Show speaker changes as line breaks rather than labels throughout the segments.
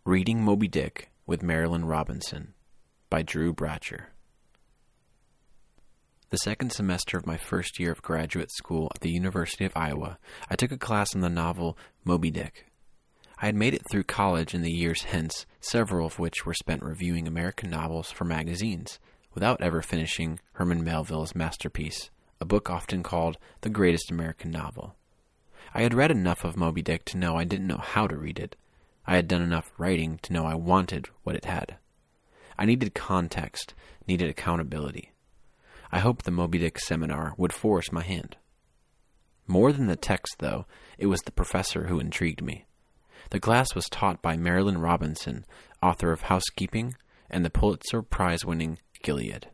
Reading Moby Dick with Marilynne Robinson by Drew Bratcher. The second semester of my first year of graduate school at the University of Iowa, I took a class on the novel Moby Dick. I had made it through college in the years hence, several of which were spent reviewing American novels for magazines, without ever finishing Herman Melville's masterpiece, a book often called the greatest American novel. I had read enough of Moby Dick to know I didn't know how to read it. I had done enough writing to know I wanted what it had. I needed context, needed accountability. I hoped the Moby Dick seminar would force my hand. More than the text, though, it was the professor who intrigued me. The class was taught by Marilynne Robinson, author of Housekeeping and the Pulitzer Prize-winning Gilead.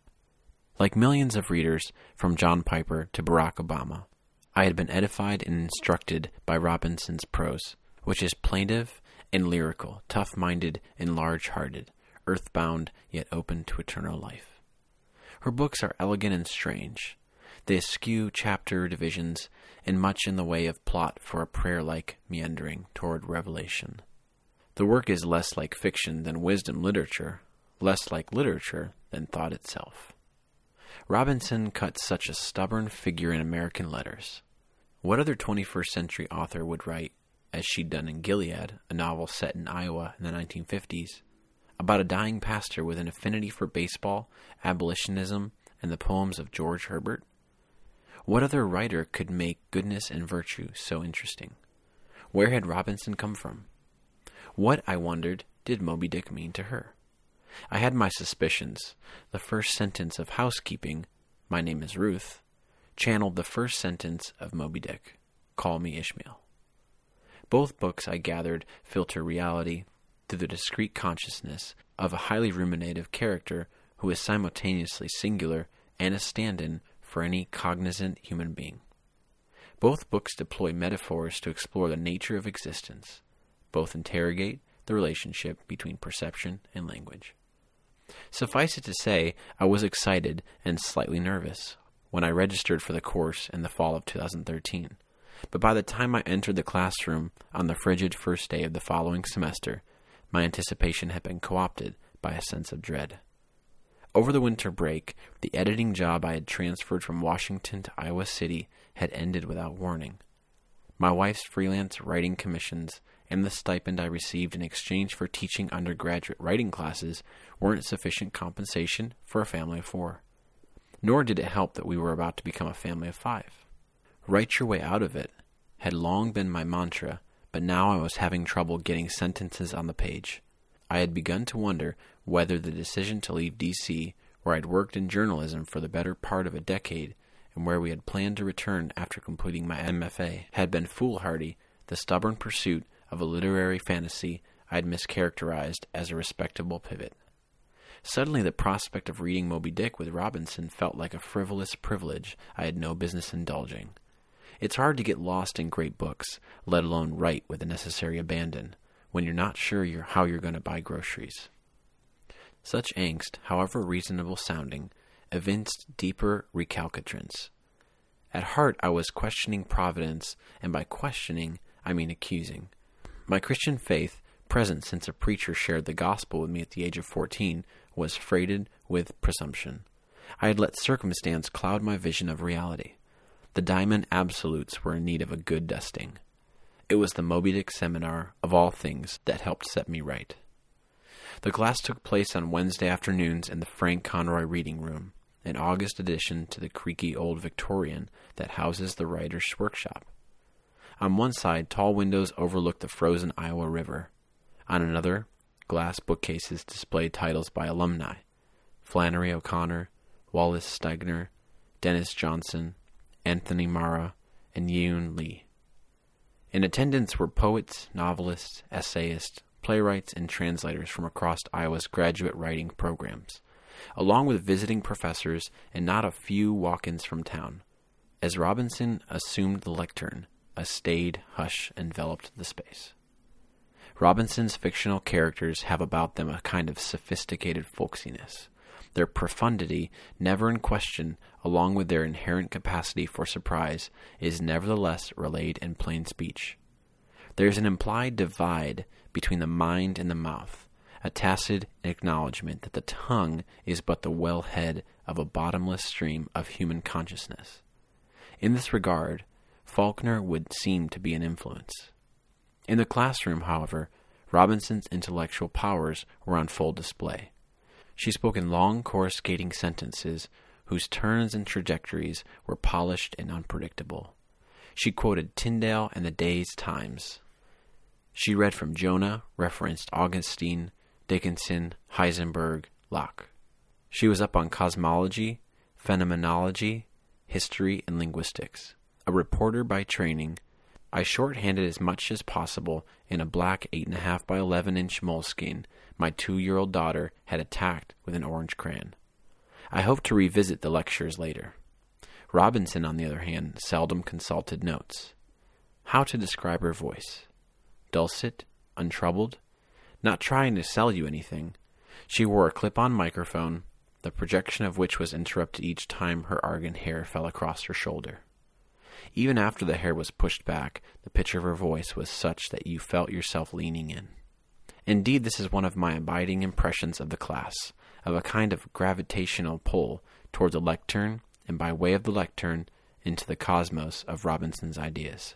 Like millions of readers, from John Piper to Barack Obama, I had been edified and instructed by Robinson's prose, which is plaintive and lyrical, tough-minded and large-hearted, earthbound yet open to eternal life. Her books are elegant and strange. They eschew chapter divisions and much in the way of plot for a prayer-like meandering toward revelation. The work is less like fiction than wisdom literature, less like literature than thought itself. Robinson cuts such a stubborn figure in American letters. What other 21st century author would write, as she'd done in Gilead, a novel set in Iowa in the 1950s, about a dying pastor with an affinity for baseball, abolitionism, and the poems of George Herbert? What other writer could make goodness and virtue so interesting? Where had Robinson come from? What, I wondered, did Moby Dick mean to her? I had my suspicions. The first sentence of Housekeeping, "My name is Ruth," channeled the first sentence of Moby Dick, "Call me Ishmael." Both books, I gathered, filter reality through the discrete consciousness of a highly ruminative character who is simultaneously singular and a stand-in for any cognizant human being. Both books deploy metaphors to explore the nature of existence. Both interrogate the relationship between perception and language. Suffice it to say, I was excited and slightly nervous when I registered for the course in the fall of 2013. But by the time I entered the classroom on the frigid first day of the following semester, my anticipation had been co-opted by a sense of dread. Over the winter break, the editing job I had transferred from Washington to Iowa City had ended without warning. My wife's freelance writing commissions and the stipend I received in exchange for teaching undergraduate writing classes weren't sufficient compensation for a family of 4. Nor did it help that we were about to become a family of 5. Write your way out of it had long been my mantra, but now I was having trouble getting sentences on the page. I had begun to wonder whether the decision to leave D.C., where I'd worked in journalism for the better part of a decade, and where we had planned to return after completing my MFA, had been foolhardy, the stubborn pursuit of a literary fantasy I had mischaracterized as a respectable pivot. Suddenly the prospect of reading Moby Dick with Robinson felt like a frivolous privilege I had no business indulging. It's hard to get lost in great books, let alone write with the necessary abandon, when you're not sure how you're going to buy groceries. Such angst, however reasonable sounding, evinced deeper recalcitrance. At heart, I was questioning Providence, and by questioning, I mean accusing. My Christian faith, present since a preacher shared the gospel with me at the age of 14, was freighted with presumption. I had let circumstance cloud my vision of reality. The diamond absolutes were in need of a good dusting. It was the Moby Dick seminar, of all things, that helped set me right. The class took place on Wednesday afternoons in the Frank Conroy Reading Room, an August addition to the creaky old Victorian that houses the writer's workshop. On one side, tall windows overlooked the frozen Iowa River. On another, glass bookcases displayed titles by alumni: Flannery O'Connor, Wallace Stegner, Dennis Johnson, Anthony Mara, and Yoon Lee. In attendance were poets, novelists, essayists, playwrights, and translators from across Iowa's graduate writing programs, along with visiting professors and not a few walk-ins from town. As Robinson assumed the lectern, a staid hush enveloped the space. Robinson's fictional characters have about them a kind of sophisticated folksiness. Their profundity, never in question, along with their inherent capacity for surprise, is nevertheless relayed in plain speech. There is an implied divide between the mind and the mouth, a tacit acknowledgement that the tongue is but the wellhead of a bottomless stream of human consciousness. In this regard, Faulkner would seem to be an influence. In the classroom, however, Robinson's intellectual powers were on full display. She spoke in long, coruscating sentences whose turns and trajectories were polished and unpredictable. She quoted Tyndale and the day's Times. She read from Jonah, referenced Augustine, Dickinson, Heisenberg, Locke. She was up on cosmology, phenomenology, history, and linguistics. A reporter by training, I shorthanded as much as possible in a black 8.5 by 11-inch moleskin my 2-year-old daughter had attacked with an orange crayon. I hope to revisit the lectures later. Robinson, on the other hand, seldom consulted notes. How to describe her voice? Dulcet, untroubled, not trying to sell you anything. She wore a clip-on microphone, the projection of which was interrupted each time her argan hair fell across her shoulder. Even after the hair was pushed back, the pitch of her voice was such that you felt yourself leaning in. Indeed, this is one of my abiding impressions of the class, of a kind of gravitational pull towards the lectern, and by way of the lectern, into the cosmos of Robinson's ideas.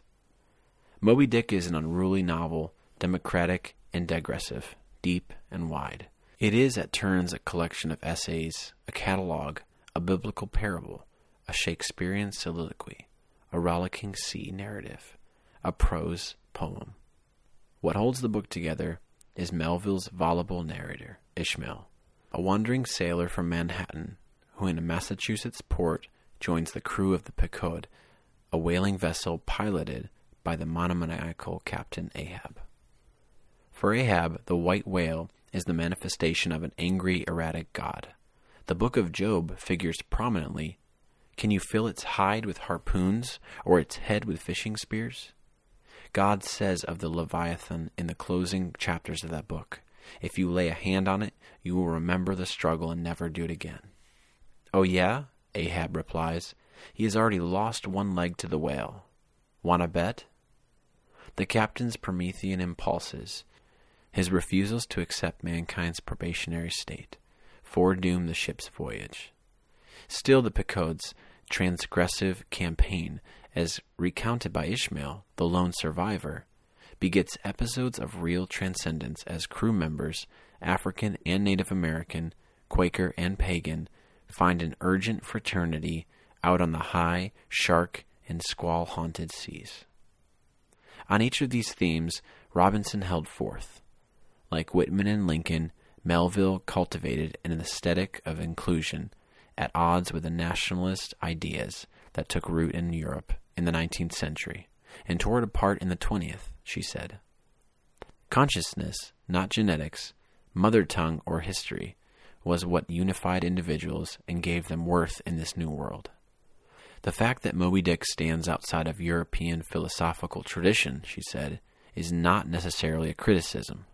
Moby Dick is an unruly novel, democratic and digressive, deep and wide. It is at turns a collection of essays, a catalogue, a biblical parable, a Shakespearean soliloquy, a rollicking sea narrative, a prose poem. What holds the book together is Melville's voluble narrator, Ishmael, a wandering sailor from Manhattan who in a Massachusetts port joins the crew of the Pequod, a whaling vessel piloted by the monomaniacal Captain Ahab. For Ahab, the white whale is the manifestation of an angry, erratic god. The book of Job figures prominently. Can you fill its hide with harpoons or its head with fishing spears? God says of the Leviathan in the closing chapters of that book, if you lay a hand on it, you will remember the struggle and never do it again. Oh yeah? Ahab replies. He has already lost one leg to the whale. Want to bet? The captain's Promethean impulses, his refusals to accept mankind's probationary state, foredoom the ship's voyage. Still the Pequod's transgressive campaign, as recounted by Ishmael, the lone survivor, begets episodes of real transcendence as crew members, African and Native American, Quaker and pagan, find an urgent fraternity out on the high, shark, and squall-haunted seas. On each of these themes, Robinson held forth. Like Whitman and Lincoln, Melville cultivated an aesthetic of inclusion at odds with the nationalist ideas that took root in Europe in the 19th century and tore it apart in the 20th, she said. Consciousness, not genetics, mother tongue or history, was what unified individuals and gave them worth in this new world. The fact that Moby Dick stands outside of European philosophical tradition, she said, is not necessarily a criticism.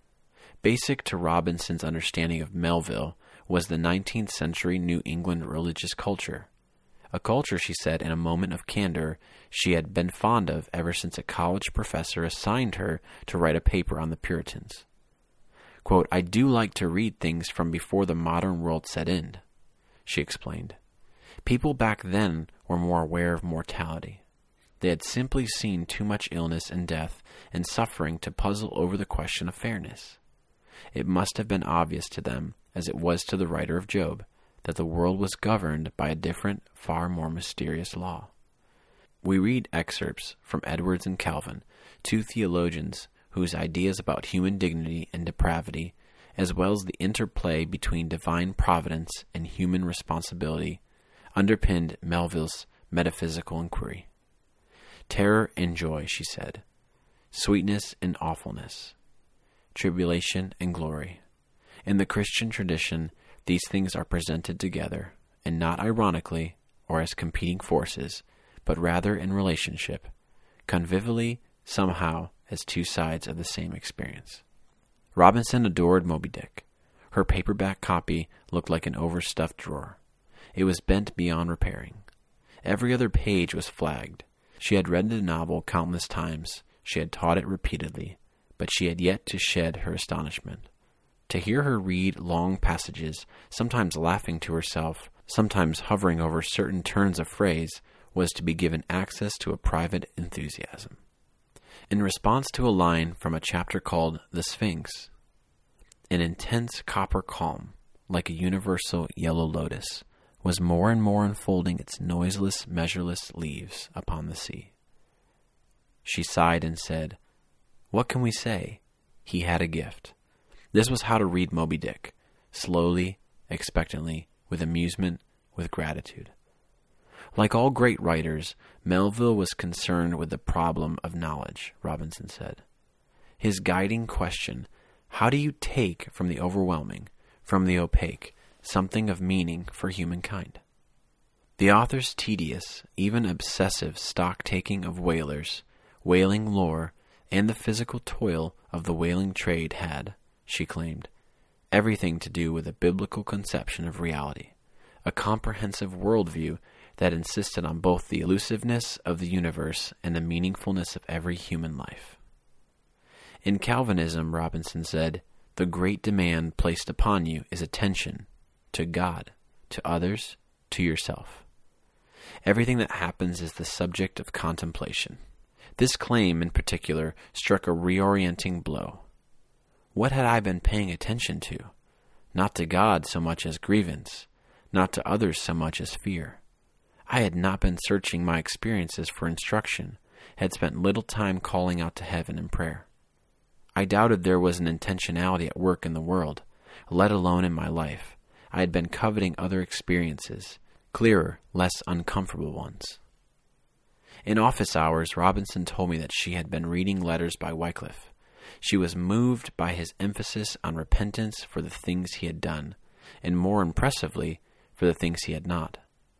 Basic to Robinson's understanding of Melville was the 19th century New England religious culture. A culture, she said in a moment of candor, she had been fond of ever since a college professor assigned her to write a paper on the Puritans. Quote, I do like to read things from before the modern world set in, she explained. People back then were more aware of mortality. They had simply seen too much illness and death and suffering to puzzle over the question of fairness. It must have been obvious to them, as it was to the writer of Job, that the world was governed by a different, far more mysterious law. We read excerpts from Edwards and Calvin, two theologians whose ideas about human dignity and depravity, as well as the interplay between divine providence and human responsibility, underpinned Melville's metaphysical inquiry. Terror and joy, she said. Sweetness and awfulness. Tribulation and glory. In the Christian tradition, these things are presented together, and not ironically or as competing forces, but rather in relationship, convivially, somehow, as two sides of the same experience. Robinson adored Moby Dick. Her paperback copy looked like an overstuffed drawer. It was bent beyond repairing. Every other page was flagged. She had read the novel countless times, She had taught it repeatedly, but she had yet to shed her astonishment. To hear her read long passages, sometimes laughing to herself, sometimes hovering over certain turns of phrase, was to be given access to a private enthusiasm. In response to a line from a chapter called The Sphinx, an intense copper calm, like a universal yellow lotus, was more and more unfolding its noiseless, measureless leaves upon the sea. She sighed and said, "What can we say? He had a gift." This was how to read Moby Dick, slowly, expectantly, with amusement, with gratitude. Like all great writers, Melville was concerned with the problem of knowledge, Robinson said. His guiding question, how do you take from the overwhelming, from the opaque, something of meaning for humankind? The author's tedious, even obsessive stock-taking of whalers, whaling lore, and the physical toil of the whaling trade had, she claimed, everything to do with a biblical conception of reality, a comprehensive worldview that insisted on both the elusiveness of the universe and the meaningfulness of every human life. In Calvinism, Robinson said, the great demand placed upon you is attention to God, to others, to yourself. Everything that happens is the subject of contemplation. This claim, in particular, struck a reorienting blow. What had I been paying attention to? Not to God so much as grievance, not to others so much as fear. I had not been searching my experiences for instruction, had spent little time calling out to heaven in prayer. I doubted there was an intentionality at work in the world, let alone in my life. I had been coveting other experiences, clearer, less uncomfortable ones. In office hours, Robinson told me that she had been reading letters by Wycliffe. She was moved by his emphasis on repentance for the things he had done, and more impressively, for the things he had not.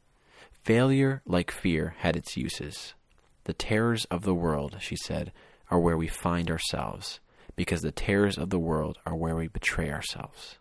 Failure, like fear, had its uses. The terrors of the world, she said, are where we find ourselves, because the terrors of the world are where we betray ourselves.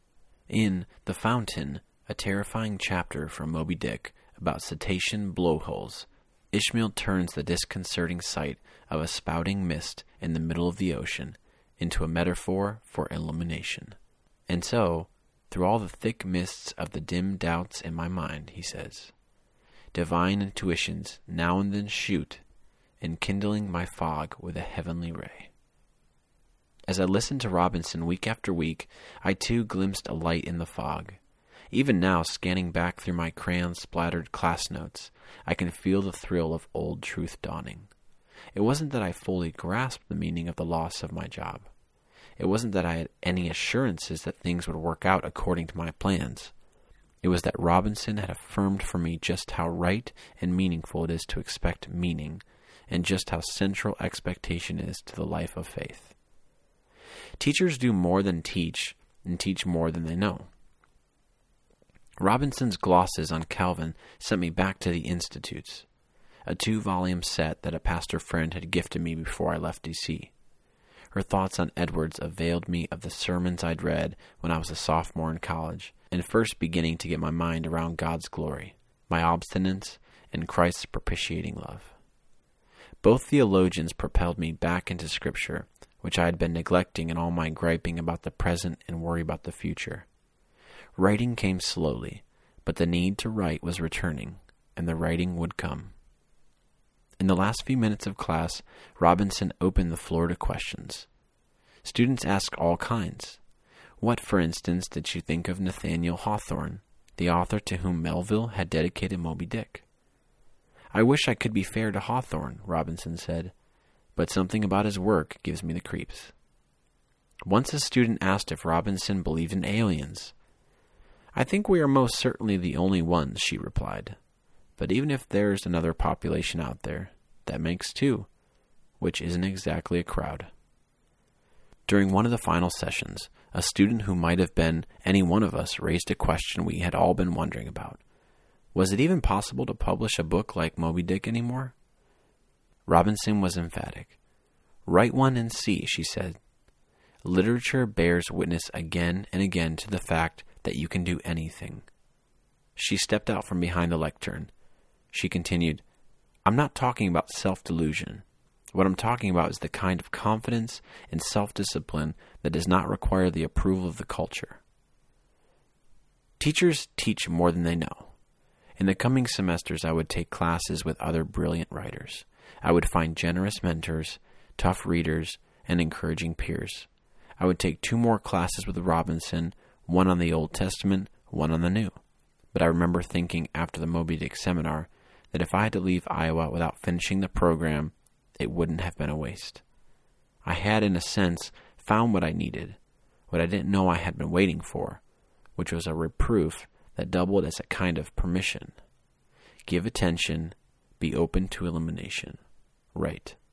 In The Fountain, a terrifying chapter from Moby Dick about cetacean blowholes, Ishmael turns the disconcerting sight of a spouting mist in the middle of the ocean into a metaphor for illumination. And so, through all the thick mists of the dim doubts in my mind, he says, divine intuitions now and then shoot, enkindling my fog with a heavenly ray. As I listened to Robinson week after week, I too glimpsed a light in the fog. Even now, scanning back through my crayon-splattered class notes, I can feel the thrill of old truth dawning. It wasn't that I fully grasped the meaning of the loss of my job. It wasn't that I had any assurances that things would work out according to my plans. It was that Robinson had affirmed for me just how right and meaningful it is to expect meaning, and just how central expectation is to the life of faith. Teachers do more than teach, and teach more than they know. Robinson's glosses on Calvin sent me back to the Institutes, a 2-volume set that a pastor friend had gifted me before I left D.C. Her thoughts on Edwards availed me of the sermons I'd read when I was a sophomore in college, and first beginning to get my mind around God's glory, my obstinance, and Christ's propitiating love. Both theologians propelled me back into Scripture, which I had been neglecting in all my griping about the present and worry about the future. Writing came slowly, but the need to write was returning, and the writing would come. In the last few minutes of class, Robinson opened the floor to questions. Students asked all kinds. What, for instance, did she think of Nathaniel Hawthorne, the author to whom Melville had dedicated Moby Dick? I wish I could be fair to Hawthorne, Robinson said, but something about his work gives me the creeps. Once a student asked if Robinson believed in aliens. I think we are most certainly the only ones, she replied. But even if there's another population out there, that makes 2, which isn't exactly a crowd. During one of the final sessions, a student who might have been any one of us raised a question we had all been wondering about. Was it even possible to publish a book like Moby Dick anymore? Robinson was emphatic. Write one and see, she said. Literature bears witness again and again to the fact that you can do anything. She stepped out from behind the lectern. She continued, I'm not talking about self-delusion. What I'm talking about is the kind of confidence and self-discipline that does not require the approval of the culture. Teachers teach more than they know. In the coming semesters, I would take classes with other brilliant writers. I would find generous mentors, tough readers, and encouraging peers. I would take 2 more classes with Robinson, one on the Old Testament, one on the New. But I remember thinking after the Moby Dick seminar that if I had to leave Iowa without finishing the program, it wouldn't have been a waste. I had, in a sense, found what I needed, what I didn't know I had been waiting for, which was a reproof that doubled as a kind of permission. Give attention, be open to elimination. Right.